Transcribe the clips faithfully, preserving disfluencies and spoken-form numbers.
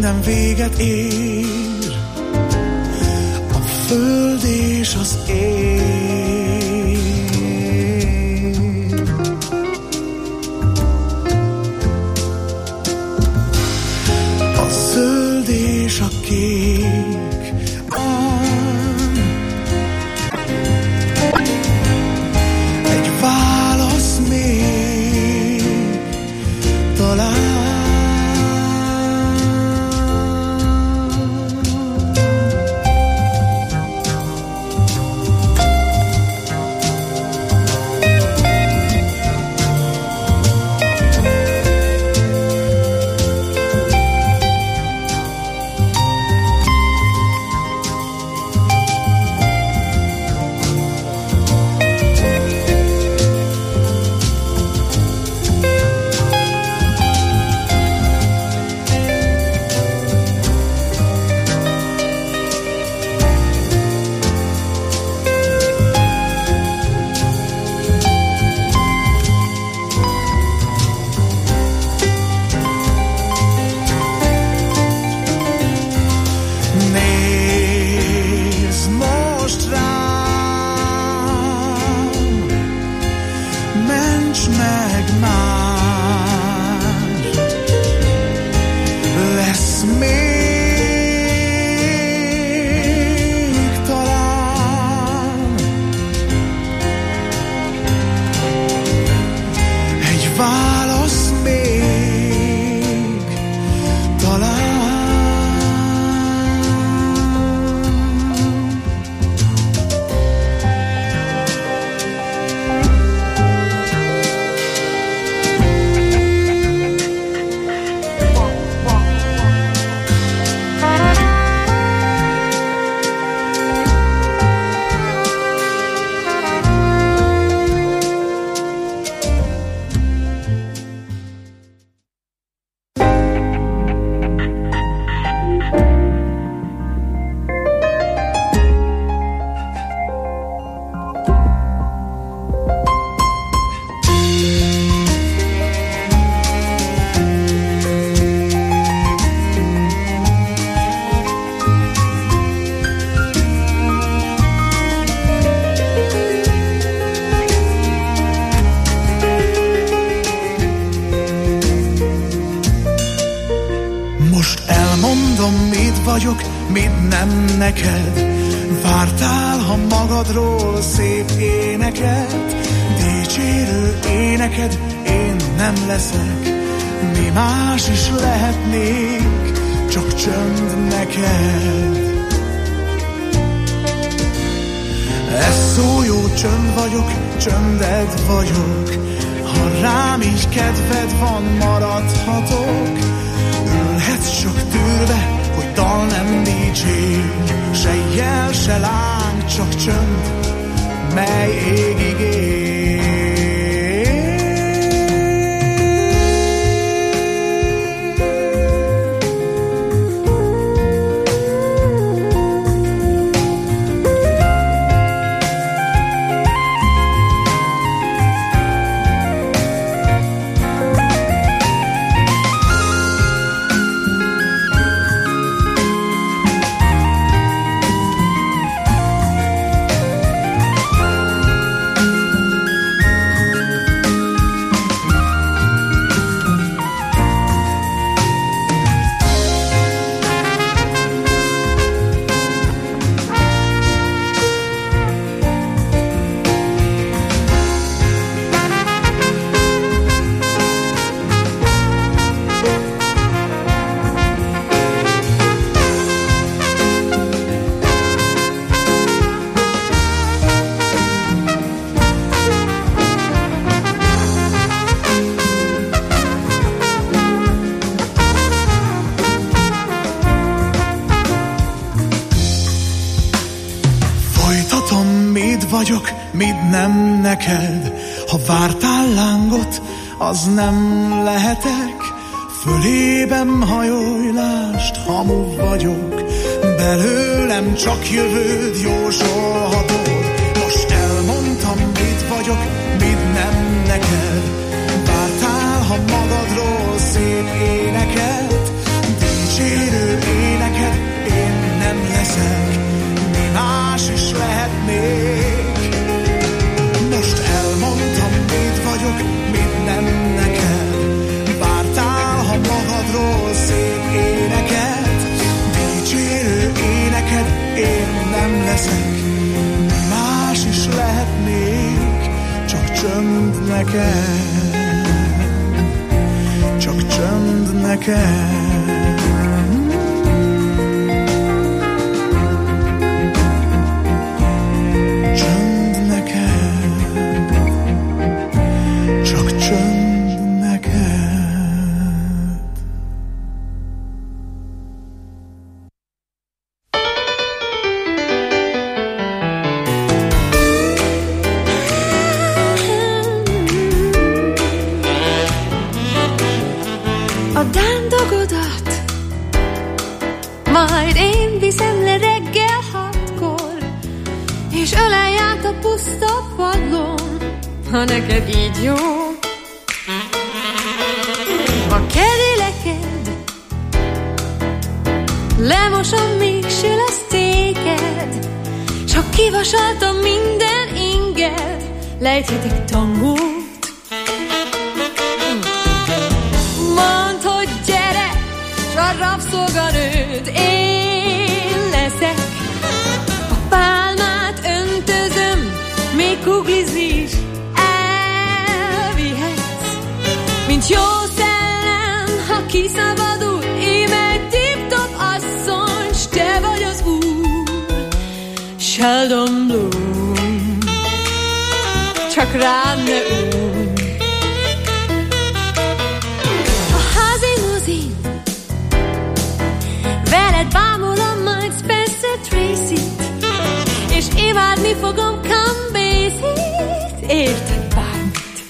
minden véget ér, a föld és az ég. A zöld és a kék, ah, egy válasz még talán. vagyok, mint nem neked. Vártál, ha magadról szép éneket, dicsérő éneked én nem leszek. Mi más is lehetnék, csak csönd neked. Ez szó jó csönd vagyok, csönded vagyok. Ha rám így kedved van, maradhatok. Ülhetsz csak tűrve, hogy dal nem dicsér. Se jel, se láng, csak csönd, mely égig ér. Vagyok, mit nem neked. Ha vártál lángot, az nem lehetek. Fölében hajojlást, hamu vagyok. Belőlem csak jövőd jósolhatod. Most elmondtam, mit vagyok, mit nem neked. Vártál, ha magadról szép éneket, dicsérő leszek, mi más is lehetnék. Most elmondtam, mit vagyok, mit nem neked. Vártál, ha magadról szép éneket, dicsérő éneked én nem leszek. Mi más is lehetnék, csak csönd neked, csak csönd neked. Majd én viszem le reggel hatkor, és ölelj át a puszta padlón, ha neked így jó. A kedéleked lemosom, még lesz téged, s ha kivasaltam minden inged, lejthetik tangót. Mondd, hogy gyere, s a rabszolganőd én leszek. A pálmát öntözöm, még kuglizni is elvihetsz. Mint jó szellem, ha kiszabadul, íme egy tip-top asszony, s te vagy az úr, Sheldon Bloom. Csak rád ne úr. A házi mozin veled bámulom majd Spencer Tracy-t, és imádni fogom Count Basie-t, érted bármit.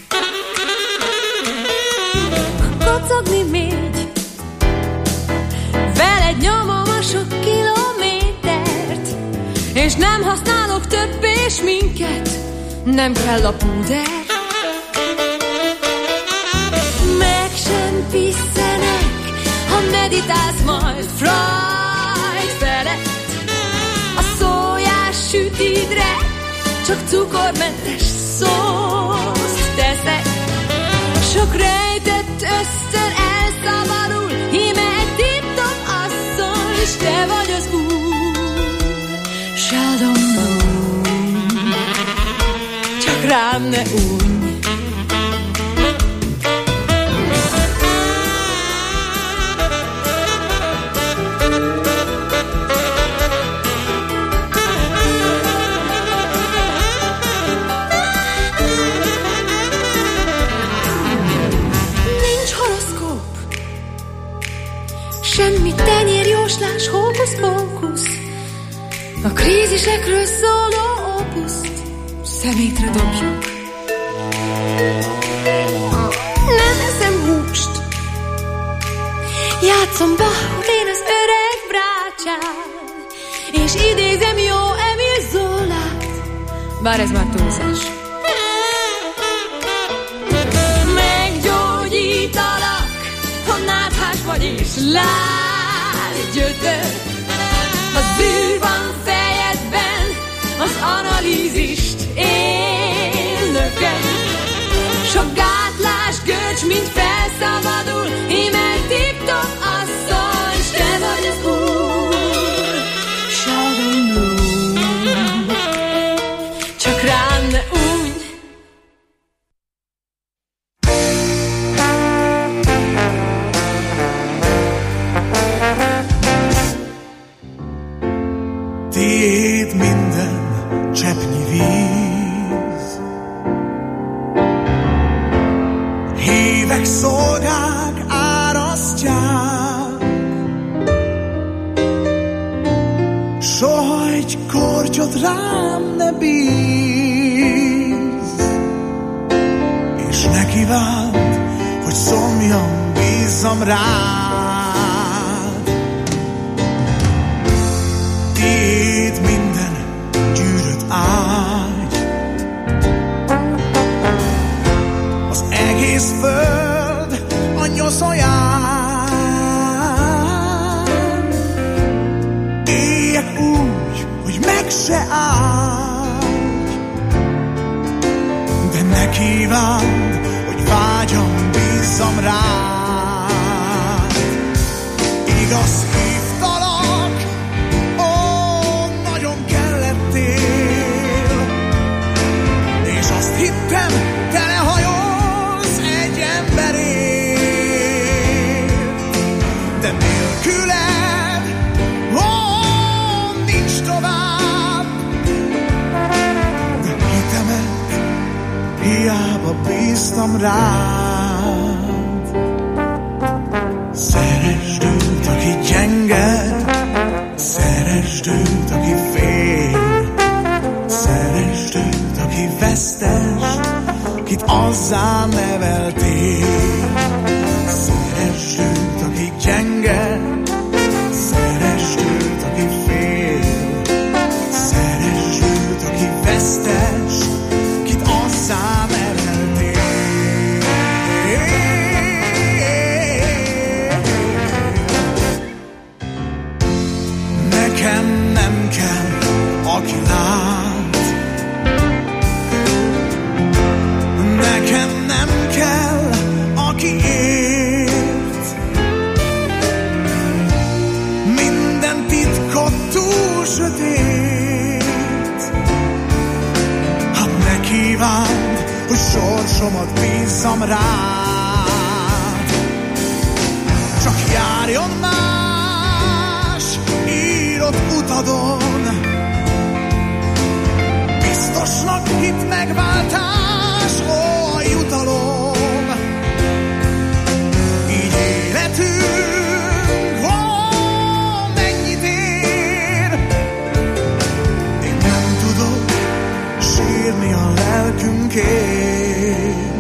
Kocogni még, veled nyomom a sok kilométert, és nem használok többé sminket, nem kell a púder. Meg sem pisszenek, ha meditálsz majd Freud felett. A szójás sütidre csak cukormentes szószt teszek. Sok rejtett ösztön elszabadul, íme egy tip-top asszony, és te vagy az úr, Sheldon Bloom. Csak rám ne unj. Semmi tenyérjóslás, hókusz-pókusz, a krízisekről szóló opuszt szemétre dobjuk. Nem eszem húst, játszom Bachot én az öreg brácsán, és idézem jó Emil Zolát, bár ez már túlzás. Meggyógyítalak, ha náthás vagy és lágygyötör. A zűr van fejedben, az analízist én lököm. Sok gátlás görcs, mint felszabadul, íme tip-top asszony, s te vagy az úr, Sheldon Bloom. Csak rám ne unj. Tiéd minden cseppnyi víz, hívek, szolgák árasztják, soha egy kortyot rám ne bíz, és ne kívánd, hogy szomjan bízzam rád. Tiéd minden gyűrött ágy, az egész föld a nyoszoján. Éljek úgy, se ágy, de ne kívánd, hogy vágyam, bízzam rád. Igaz, hívtalak, ó, nagyon kellettél, és azt hittem, telehajolsz egy emberért, de nélküled, ó, nincs tovább. De hitemet hiába bíztam rád. Szeresd őt, aki gyenge, szeresd őt, aki fél, szeresd őt, aki vesztes, kit azzá neveltél. Szeresd őt, aki gyenge, szeresd őt, aki fél, szeresd őt, aki vesztes, kit azzá neveltél. Nekem nem kell, aki lát, nekem nem kell, aki ért. Minden titkot túl sötét. Hát ne kívánd, hogy sorsomat bízzam rád. Csak járjon más írott utadon, biztosnak hitt megváltás, ó, a jutalom. Így életünk, ó, mennyit ér. Én nem tudok sírni a lelkünkért.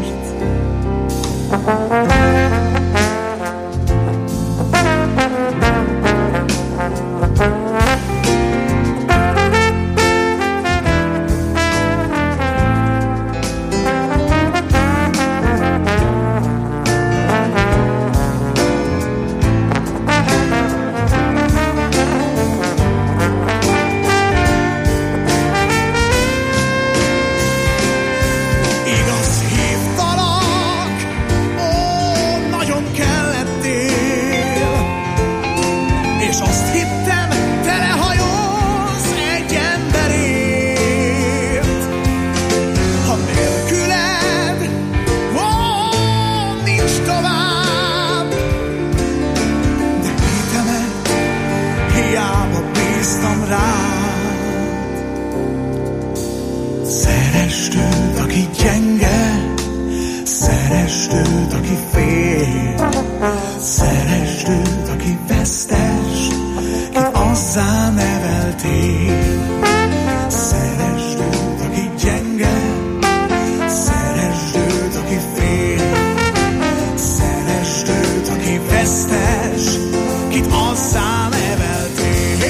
Szeresd őt, aki gyenge, szeresd őt, aki fél, szeresd őt, aki vesztes, kit azzá neveltél. Szeresd őt, aki gyenge, szeresd őt, aki fél, szeresd őt, aki vesztes, kit azzá neveltél.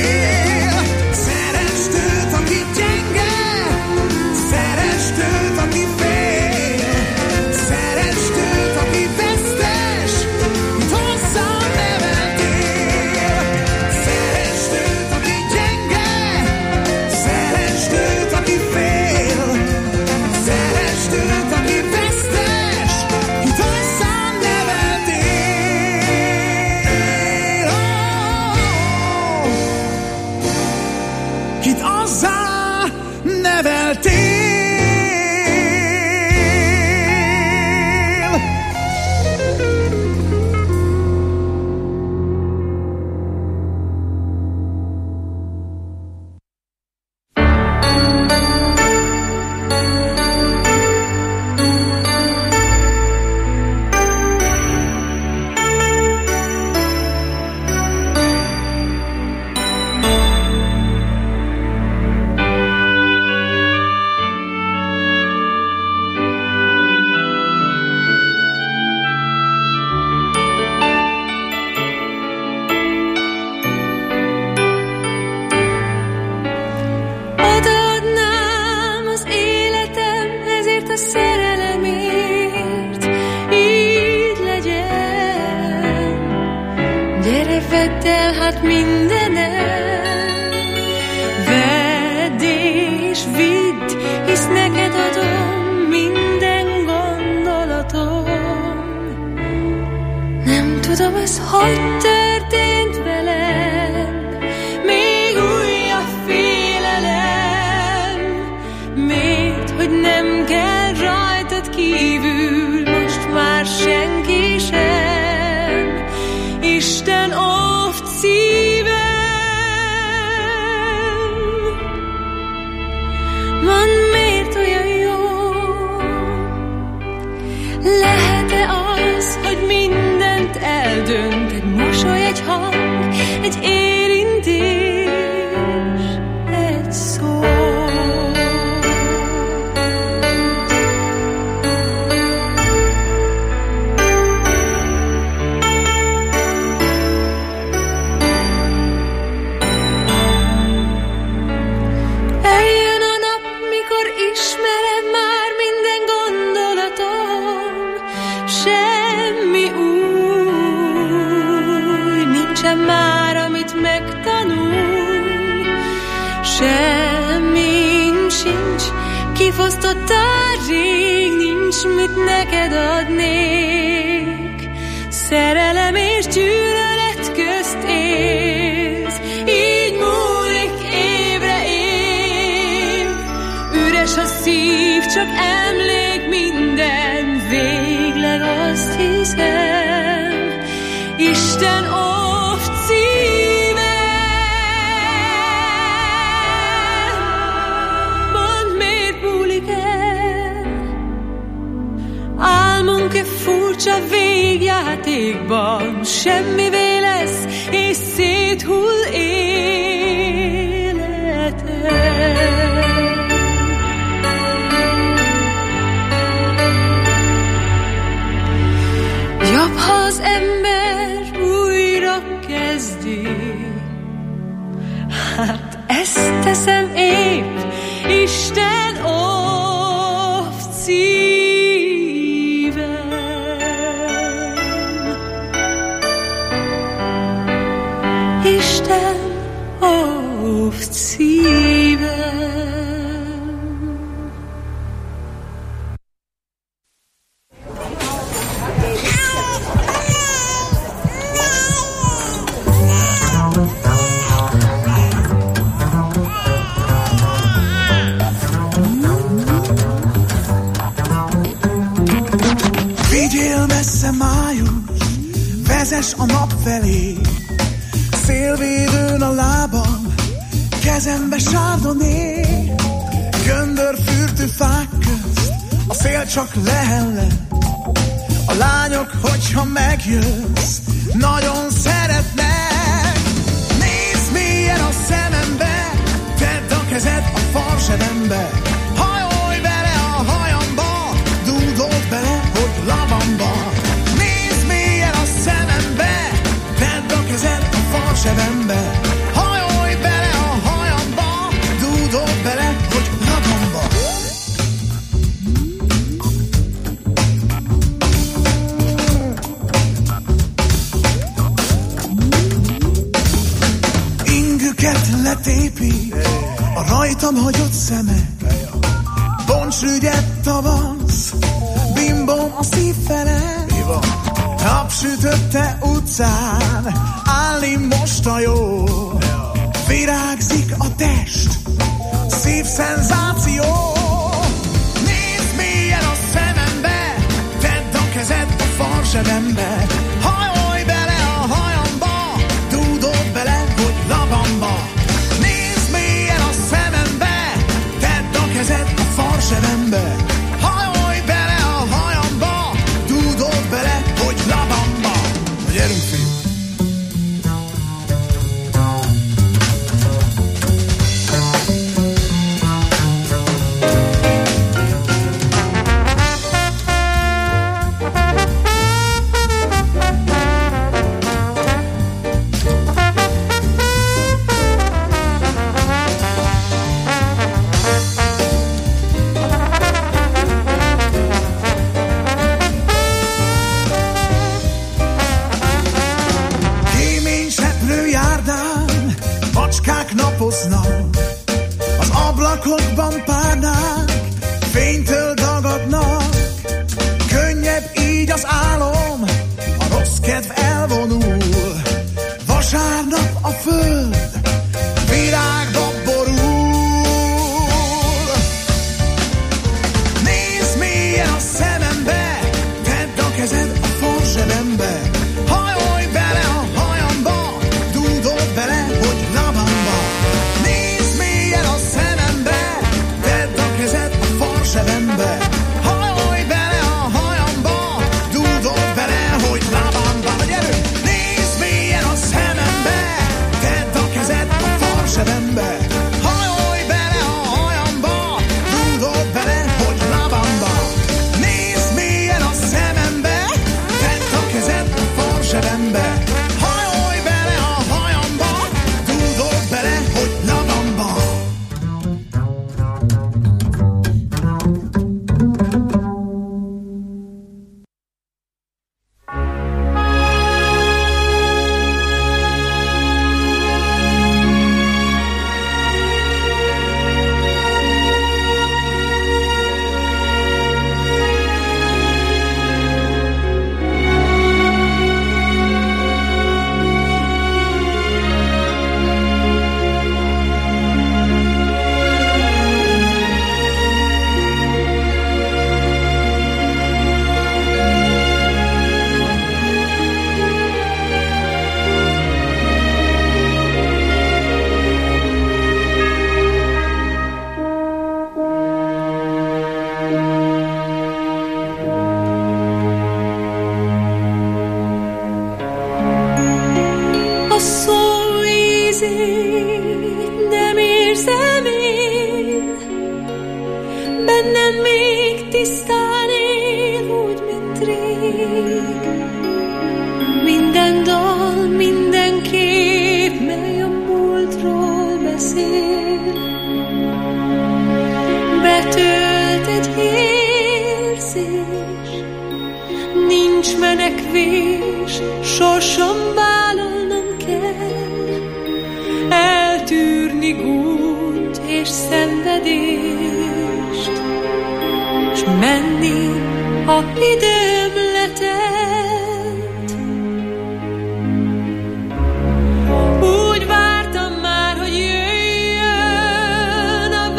Szeresd őt, aki gyenge, szeresd őt, aki fél, szeresd őt, aki vesztes, kit hozzá neveltél. Szeresd őt, aki gyenge, szeresd őt, aki fél, szeresd őt, aki vesztes, kit hozzá neveltél. Oh, kit hozzá neveltél. Vedd el hát mindenem, vedd az, hogy történt velem, még újabb félelem. Miért, hogy nem kell rajtad kívül most már senki sem? Isten óvd szívem. Mondd, miért olyan jó? Lehet-e az, hogy mindent eldönt egy mosoly, egy hang, egy érintés, egy szó? Eljön a nap, mikor ismerem már minden gondolatom. Semmi új nincsen már, amit megtanulj. Semmim sincs, kifosztottál rég, nincs mit neked adnék. Szerelem és gyűlölet közt élsz, így múlik évre év. Üres a szív, csak emlék minden, végleg azt hiszem, Isten óvd szívem. Mondd, miért múlik el? Álmunk-e furcsa végjátékban, semmivé lesz, és széthull életem. Jobb, ha az ember újra kezdi. Hát ezt teszem épp, Isten óvd szívem. Isten óvd szívem. Vigyél messze május, vezess a nap felé, szélvédőn a lábam, kezembe sárdoné. Göndörfürtő fák közt a szél csak lehellem. A lányok, hogyha megjössz, nagyon szeretnek. Nézd mélyen a szemembe, tedd a kezed a farsebembe. Hajolj bele a hajamba, dúdold bele, hogy lavamba. Nézd mélyen a szemembe, tedd a kezed a farsebembe. Hajolj bele a hajamba, dúdold bele, hogy lavamba. Ingüket letépi a rajtam hagyott szemek. Bontsügyet tavasz, bimbom a szív felett. Napsütötte utcán, állni most a jó. Virágzik a test, szív szenzáció. Nézd mélyen a szemembe, tedd a kezed a farsebembe. Hajolj bele a hajamba, dúdold bele, hogy lavamba. Nézd mélyen a szemembe, tedd a kezed a farsebembe. Hajolj bele a hajamba, dúdold bele, hogy lavamba. Gyerünk, fiú! Az ablakokban párnák fénytől dagadnak. Könnyebb így az álom, a rossz kedv elvonul. föld virágba borul. Nézd mélyen a szemembe, tedd a kezed a farzsebembe, hajolj bele a hajamba, dúdolj bele, hogy lábamba. Nézd mélyen a szemembe, tedd a kezed a farzsebembe, hajolj bele a hajamba, dúdolj bele, hogy lábamba. Gyere! Nézd mélyen a szemembe, tedd a kezed a farzsebembe, hajolj bele a hajamba, dúdolj bele, hogy lábamba. Nézd mélyen a szemembe, tedd a kezed a farzsebembe, hajolj bele a hajamba, dúdolj bele, hogy lábamba. A szó ízét nem érzem én, bennem még tisztán él, úgy, mint rég. Minden dal, minden kép, mely a múltról beszél, betölt egy érzés, nincs menekvés, sorsom vállalnom kell, eltűrni gúnyt és szenvedést, s menni, ha időm letelt. Úgy vártam már, hogy jöjjön a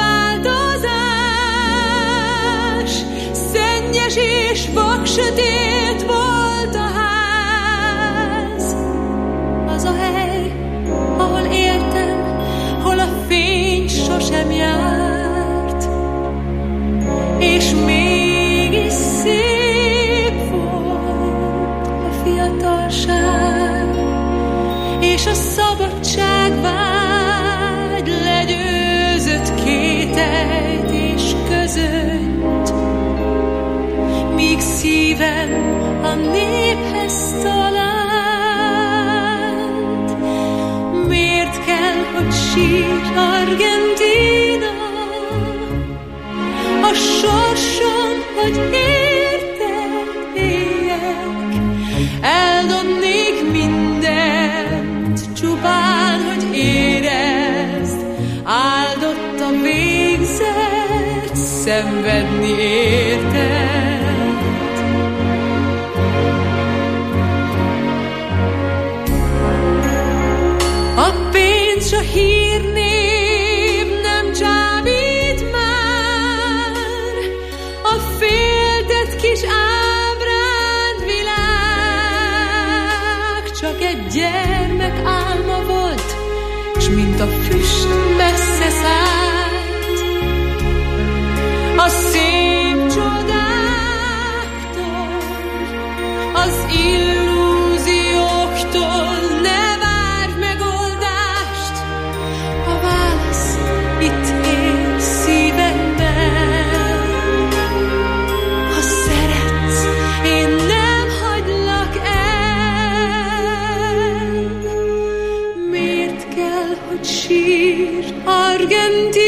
változás, szennyes és vaksötét volt a ház. Az a hely, ahol éltem, hol a fény sosem járt, és mégis szép volt a fiatalság, és a szabadságvágy legyőzött kételyt és közönyt, míg szívem a néphez talált. Miért kell, hogy sír Argentína? A sorsom, hogy érted éljek, eldobnék mindent, csupán, hogy érezd, áldott a végzet, szenvedni érted. A pénz, s a hírnév nem csábít már, a féltett kis ábránd világ csak egy gyermek álma volt, s mint a füst messze szállt. A szép csodáktól, az illúzióktól ne várj megoldást, a válasz itt él szívemben. Ha szeretsz, én nem hagylak el. Miért kell, hogy sír Argentína?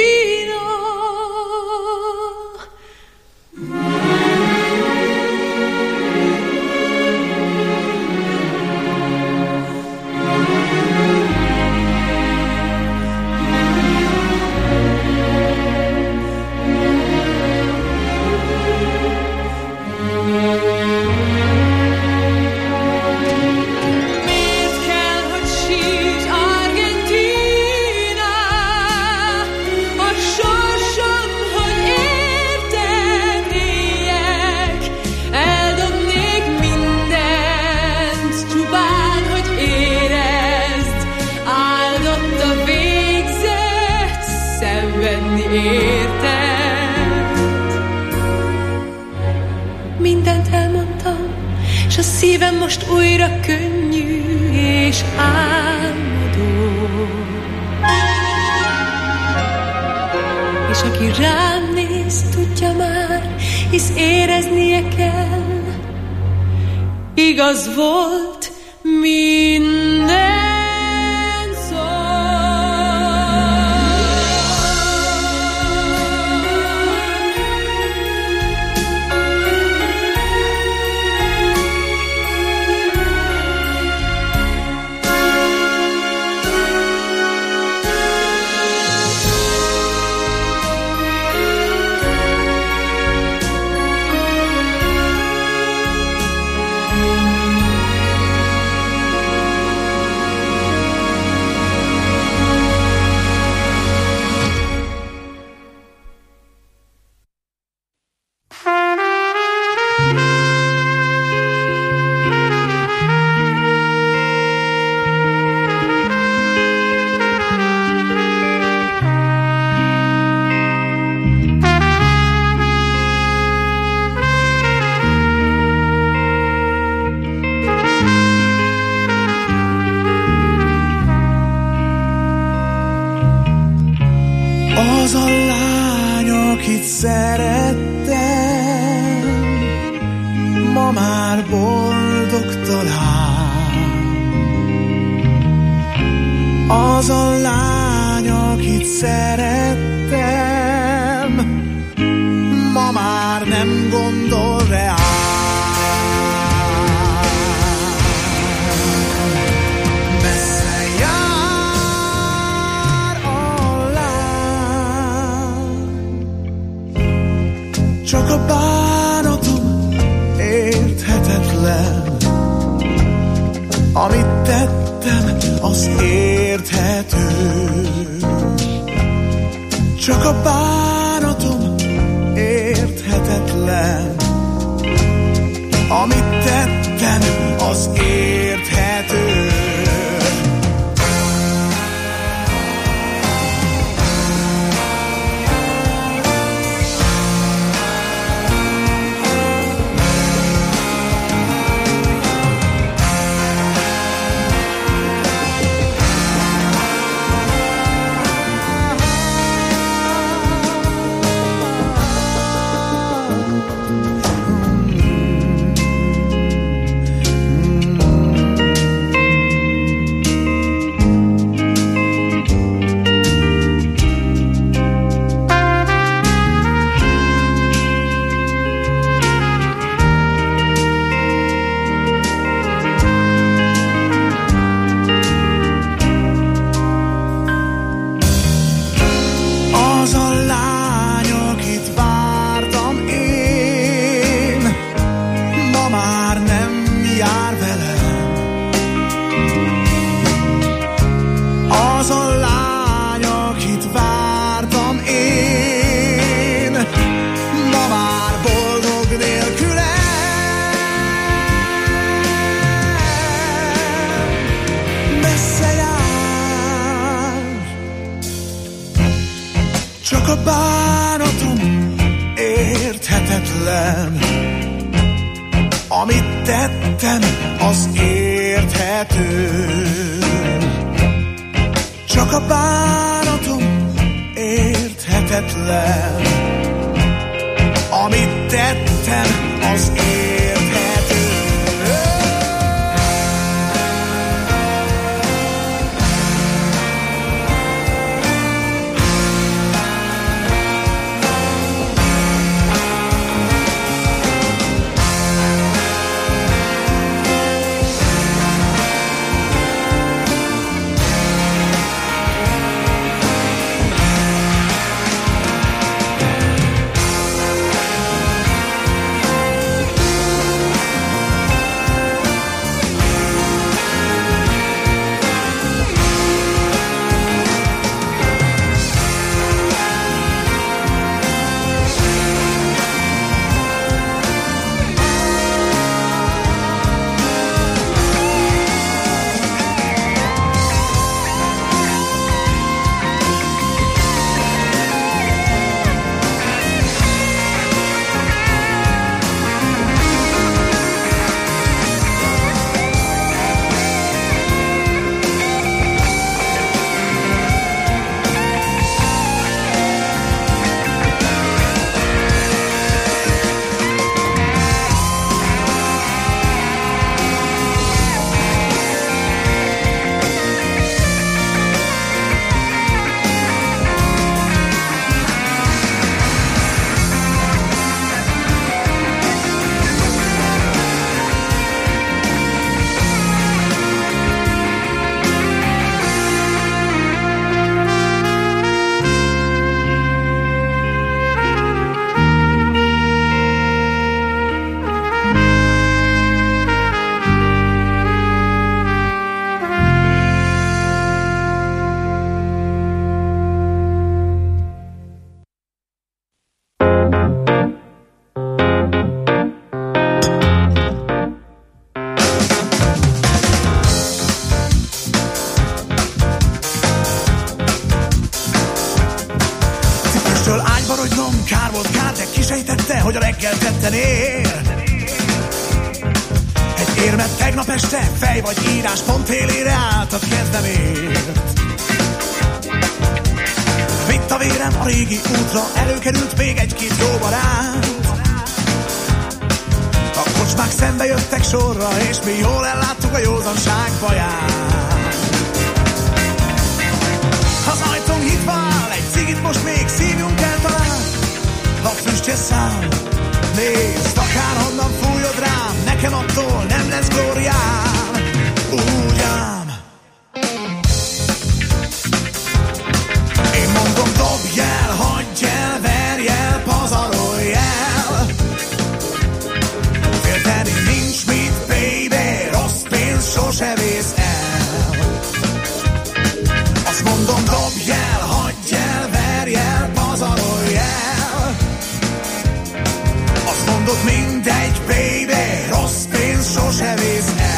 Miért kell, hogy sír Argentína? most újra könnyű és álmodó. És aki rám néz, tudja már, hisz éreznie kell, igaz volt minden. Az a lány, akit szerettem, ma már boldogtalan. Az a lány, akit szerettem, ma már nem gondol reám. Csak a bánatom érthetetlen, amit tettem, az érthető. Csak a bánatom érthetetlen, amit tettem, az érthető. Csak a bánatom érthetetlen, amit tettem, az érthető. Csak a bánatom érthetetlen, amit tettem, az érthető. hogy a reggel tetten ér. Egy érmet tegnap este fej vagy írás pont élére álltad kedvemért. Vitt a vérem a régi útra, előkerült még egy-két jó barát. A kocsmák szembe jöttek sorra, és mi jól elláttuk a józanság baját. Az ajtón nyitva áll, egy cigit most még szívjunk el talán. Ha füstje száll, nézd, akárhonnan fújod rám, nekem attól nem lesz glóriám. Úgy ám. Én mondom, dobj el, hagyj el, verj el, pazarolj el. Félteni nincs mit, baby, rossz pénz sose vész el. Azt mondom, dobj el, hagyj el, verj el, pazarolj el. Azt mondod, mindegy, baby, rossz pénz sose vész el.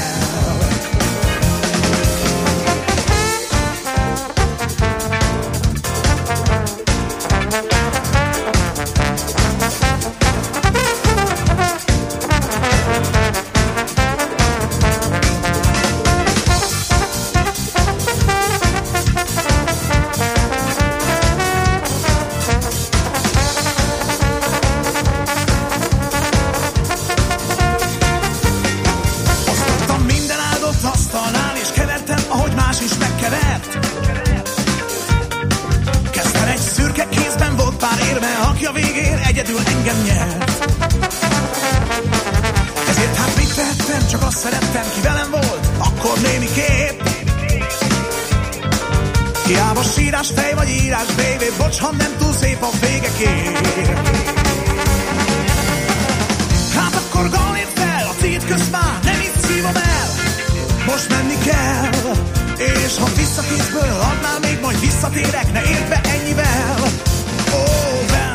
Fej vagy írás, baby, bocs, ha nem túl szép a végekért. Hát akkor galért fel, a cigit közt már nem itt szívom el. Most menni kell, és ha visszakészből adnál még, majd visszatérek, ne érd be ennyivel. Oh, well.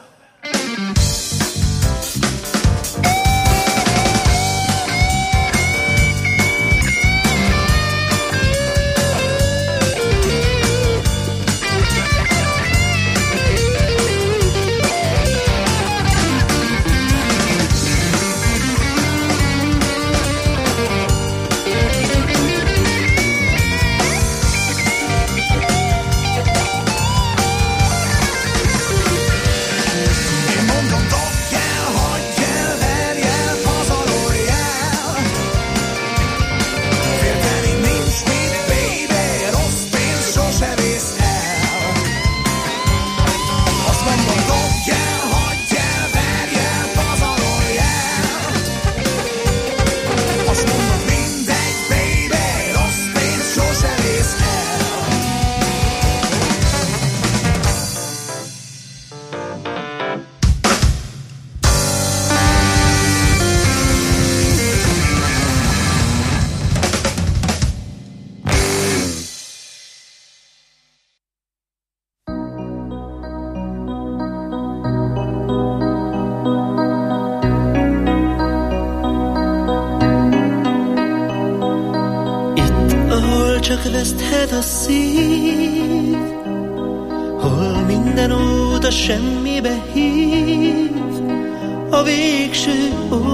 csak veszthet a szív, hol minden út a semmibe hív, a végső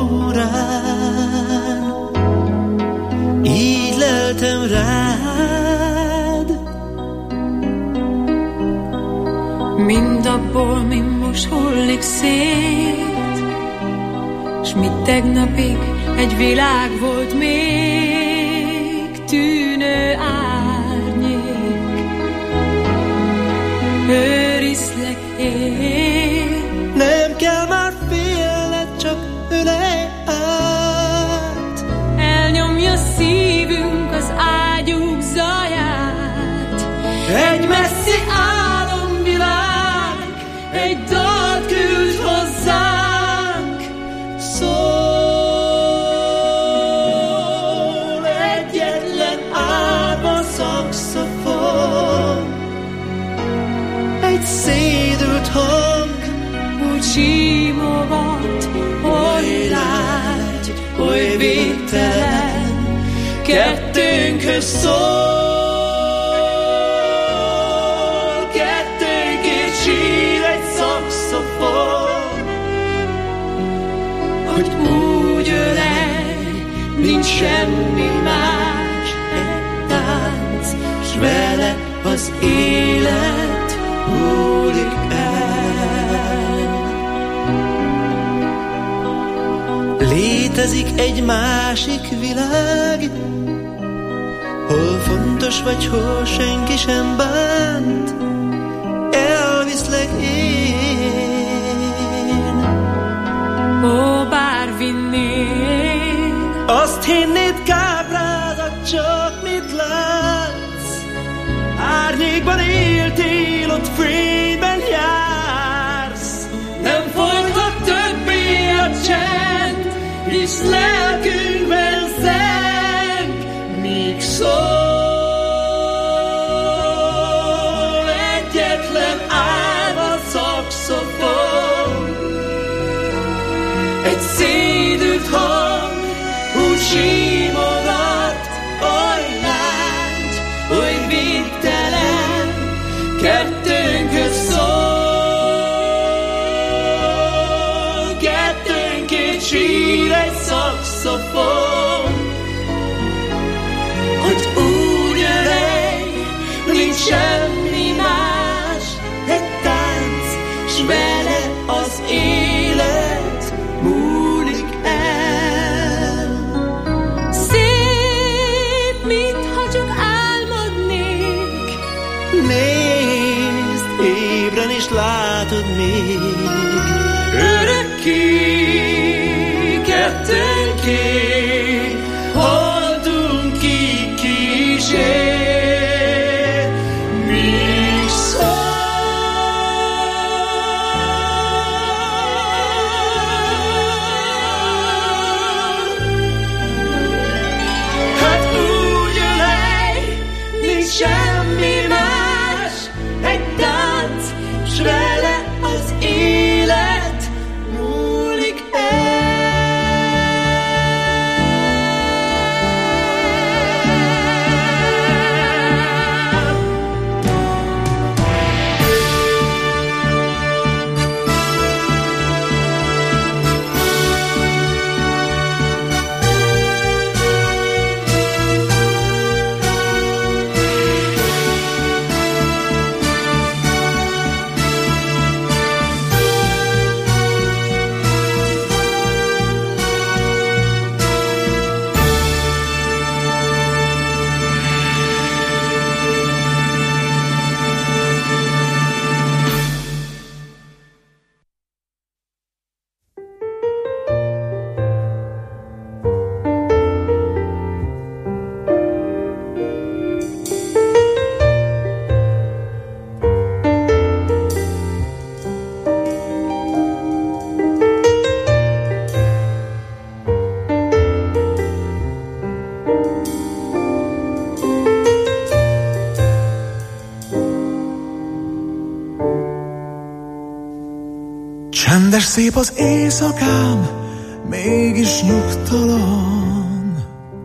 órán. Így leltem rád, mind abból, mi most hullik szét, s mi tegnapig egy világ volt még, tűnő árnyék. Őrizlek én, nem kell már félned, csak ölej át. Elnyomja szívünk az ágyúk zaját, egy messzi álomvilág, egy dalt küld hozzánk, szól egyetlen árva szaxofon, egy szédült hang, úgy simogat, oly lágy, oly végtelen, kettőnkhöz szól. nincs semmi más, egy tánc, s vele az élet múlik el. Létezik egy másik világ, hol fontos vagy, hol senki sem bánt, elviszlek én. Ó, bár vinnél, azt hinnéd, káprázat, csak mit látsz? Árnyékban éltél, ott fényben jársz. Nem folytat többé a csend, hisz lelkünkben zeng, míg szól egyetlen álma szaxofon. Egy szédült hang úgy simogat, oly lágy, oly végtelen, kettőnkhöz szól, kettőnkét sír egy szaxofon. Hogy úgy öreg, nincs semmi más, egy tánc, s vele az élet múlik el. szép, mintha csak álmodnék. Nézd, ébren is látod még, örökké, kettőnké, holdunk ki kísér, míg szól. Hát úgy ölej, nincs semmi más, egy tánc, s vele az élet múlik el. Csendes szép az éjszakám, mégis nyugtalan.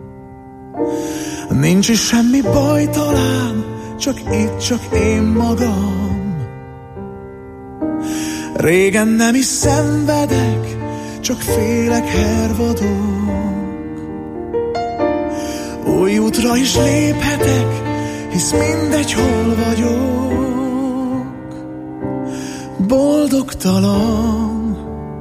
Nincs is semmi baj talán, csak itt csak én magam. Régen nem is szenvedek, csak félek, hervadok. Új útra is léphetek, hisz mindegy, hol vagyok. Boldogtalan,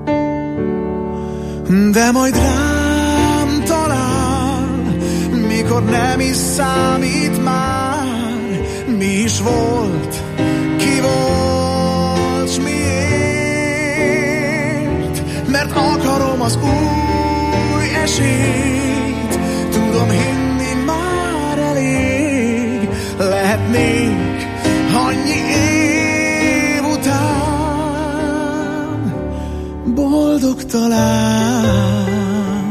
de majd rám talál, mikor nem is számít már. Mi is volt, ki volt, s miért? Mert akarom az új esélyt, tudom hinni már elég. Lehetnék annyi év után boldogtalan.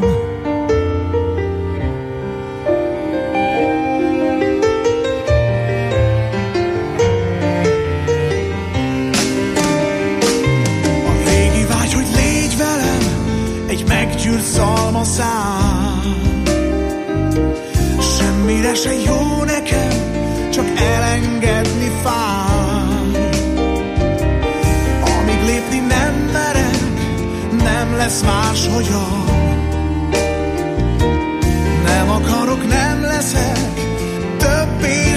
A régi vágy, hogy légy velem, egy meggyűrt szalmaszál. Semmire se jó nekem, csak elengedni fáj. Amíg lépni nem merek, nem lesz máshogyan. leszek, többé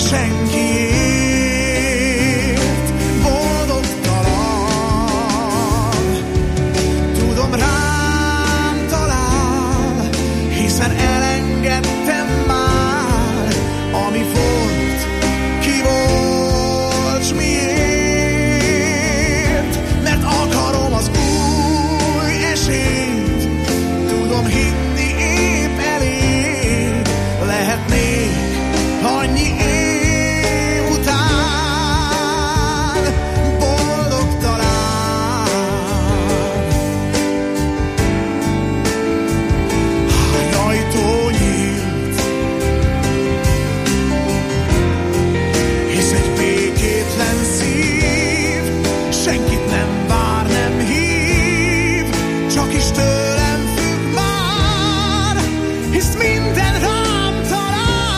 senkiért boldogtalan. Tudom, rám talál, hiszen elengedtem már, ami volt, ki volt, s miért. Mert akarom az új esélyt, tudom hinni épp elég lehetnék annyi év után boldogtalan. Hány ajtó nyílt, hisz egy békétlen szív senkit nem vár, nem hív, csak is tőlem függ már, hisz minden rám talál.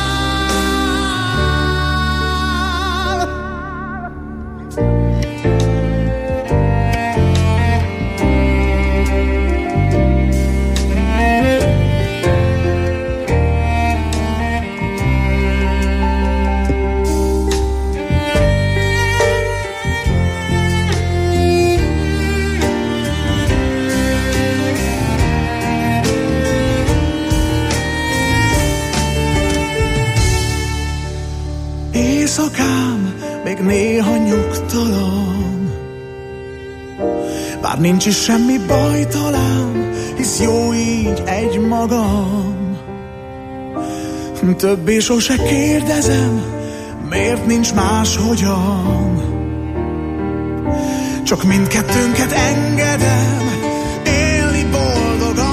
Éjszakám még néha nyugtalan, bár nincs is semmi baj talán, hisz jó így egymagam. Többé sose kérdezem, miért nincs máshogyan, csak mindkettőnket engedem élni boldogan.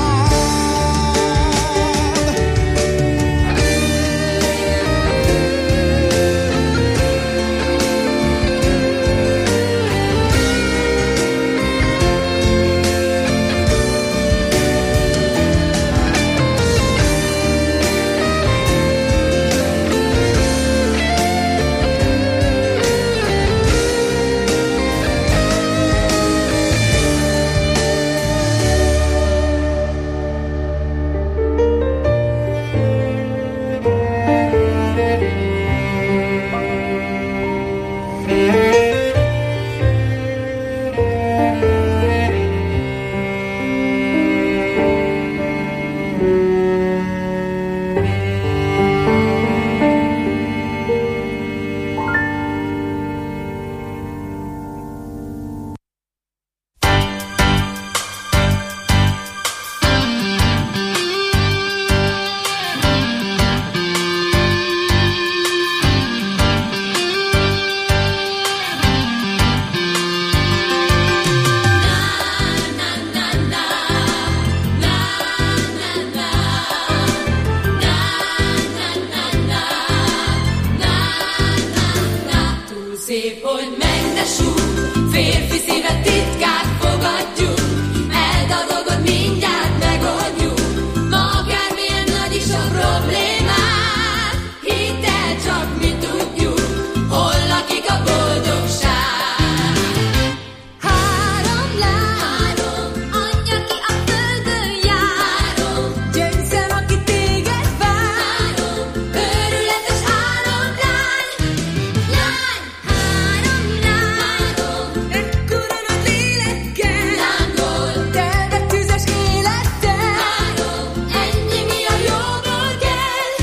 Szép, hogy mendes út, férfi szívet titkát fogadjuk, eldadogod, mindjárt megoldjuk, ma akármilyen nagy is a problémát, hidd el, csak mi tudjuk, hol lakik a boldogság. Három lány, Három, anyja, ki a földön jár, három, gyöngyszem, aki téged vár. három, őrületes három lány, lány, Három lány, három, ekkora nagy lélekkel, lángol, telve tüzes élettel. három, ennyi mi a jóból kell.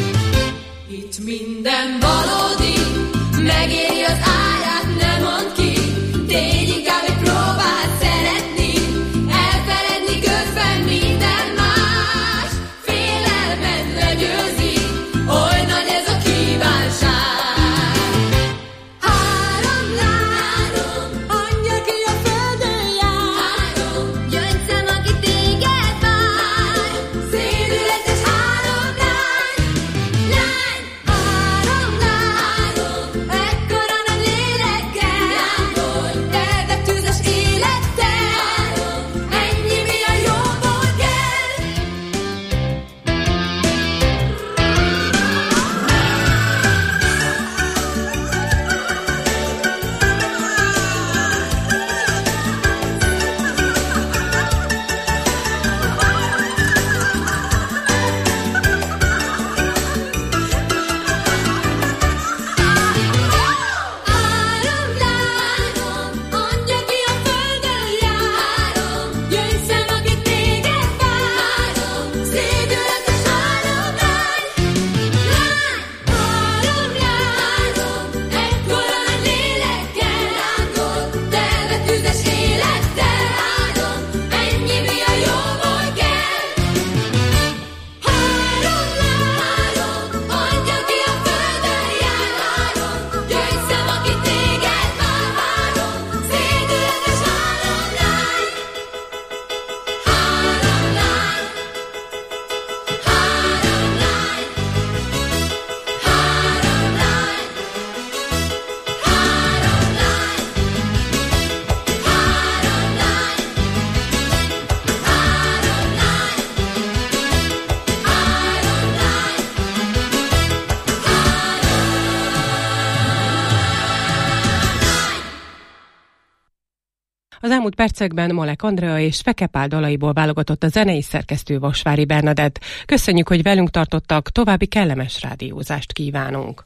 Itt minden valódi, megéri az árát, ne mondd ki, tégy inkább egy próbát szeretni, elfeledni közben minden más, félelmed legyőzi, oly nagy ez a kívánság. Három lány, Három, anyja, ki a földön jár, három, gyöngyszem, aki téged vár. szédületes három lány, lány, Három lány, három, ekkora nagy lélekkel, Az elmúlt percekben Molek Andrea és Feke Pál dalaiból válogatott a zenei szerkesztő Vasvári Bernadett. Köszönjük, hogy velünk tartottak, további kellemes rádiózást kívánunk.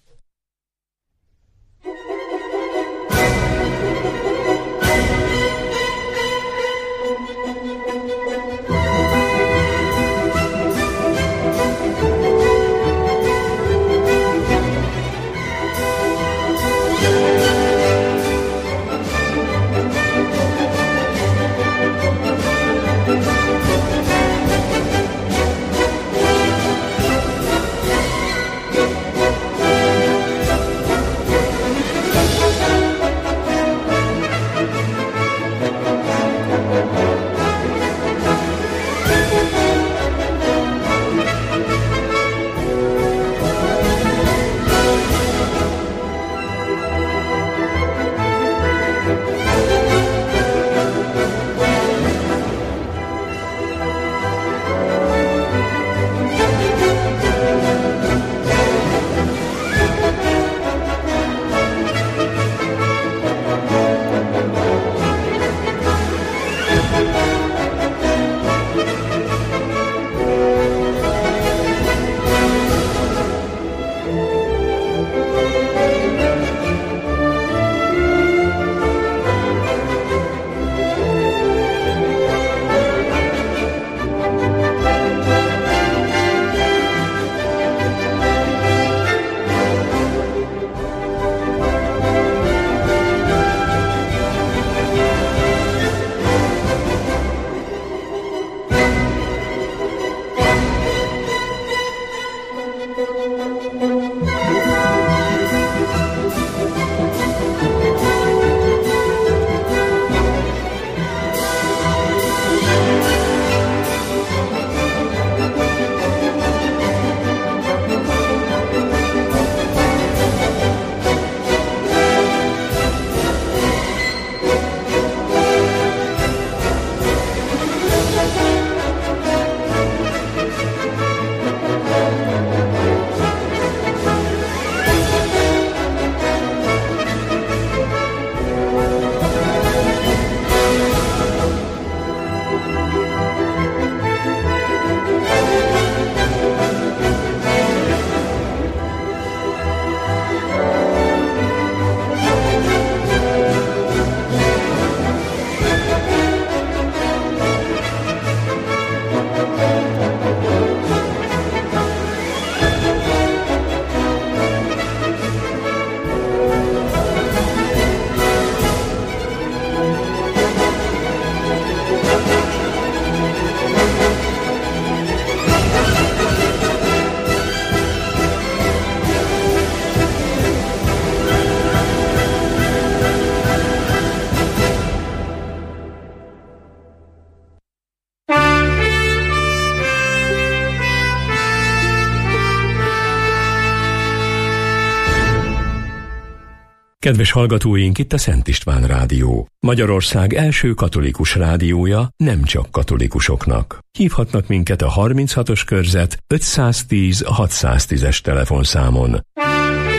Kedves hallgatóink, itt a Szent István Rádió. Magyarország első katolikus rádiója, nem csak katolikusoknak. Hívhatnak minket a harminchatos körzet ötszáztíz hatszáztízes telefonszámon.